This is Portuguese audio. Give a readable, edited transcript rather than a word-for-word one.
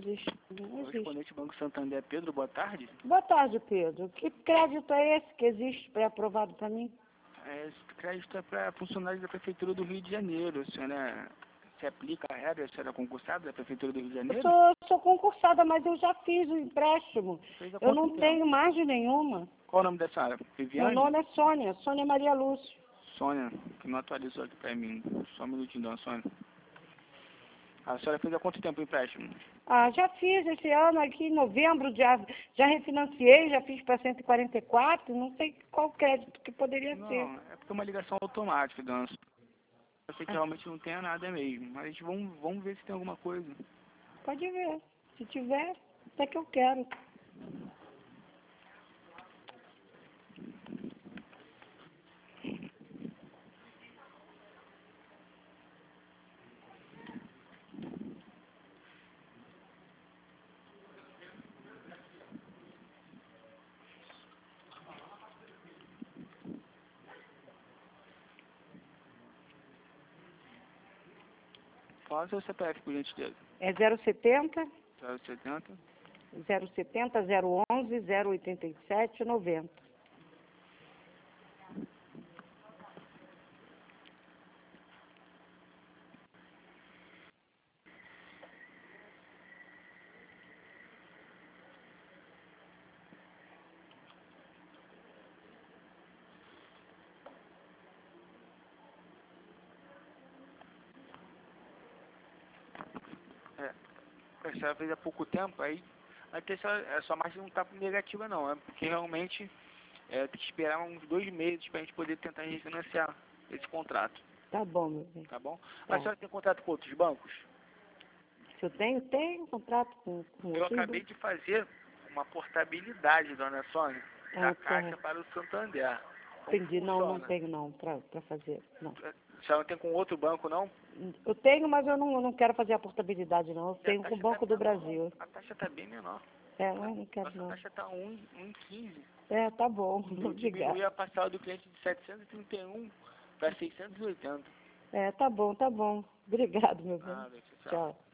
existe. Não existe. Correspondente Banco Santander, Pedro, boa tarde. Boa tarde, Pedro. Que crédito é esse que existe pré-aprovado para mim? Esse crédito é para funcionários da Prefeitura do Rio de Janeiro. A senhora se aplica a regra, a senhora é concursada da Prefeitura do Rio de Eu Janeiro? sou concursada, mas eu já fiz o empréstimo. Fez há Eu quanto não tempo? tenho margem nenhuma. Qual o nome da senhora? Viviane? Meu nome é Sônia, Sônia Maria Lúcia. Sônia, que não atualizou aqui para mim. Só um minutinho, dona Sônia. A senhora fez há quanto tempo o empréstimo? Ah, já fiz esse ano aqui em novembro, já refinanciei, já fiz para 144, não sei qual crédito que poderia ser. Não, é porque é uma ligação automática, dona Sônia. Eu sei que realmente não tenha nada mesmo, mas vamos ver se tem alguma coisa. Pode ver. Se tiver, até que eu quero. Qual é o seu CPF, por gentileza? É 070 070 070 011 087 90. A senhora fez há pouco tempo, aí até a sua margem não está negativa não, é porque realmente tem que esperar uns 2 meses para a gente poder tentar refinanciar esse contrato, Tá bom, meu bem. tá bom? Tá. Mas a senhora tem contrato com outros bancos? Se eu tenho um contrato com Eu outros acabei de fazer uma portabilidade, dona Sônia, da Caixa para o Santander. Como Entendi. Não, não funciona? tenho não, para fazer. Não. A senhora não tem com outro banco, não? Eu tenho, mas eu não quero fazer a portabilidade, não. Eu E a tenho com o taxa Banco tá do Brasil. A taxa está bem menor. É, mas não quero Nossa não. taxa está 1,15. É, tá bom. Eu diminui Obrigada. a parcela do cliente de 731 para 680. É, tá bom, tá bom. Obrigado, meu bem. Nada, tchau. Tchau.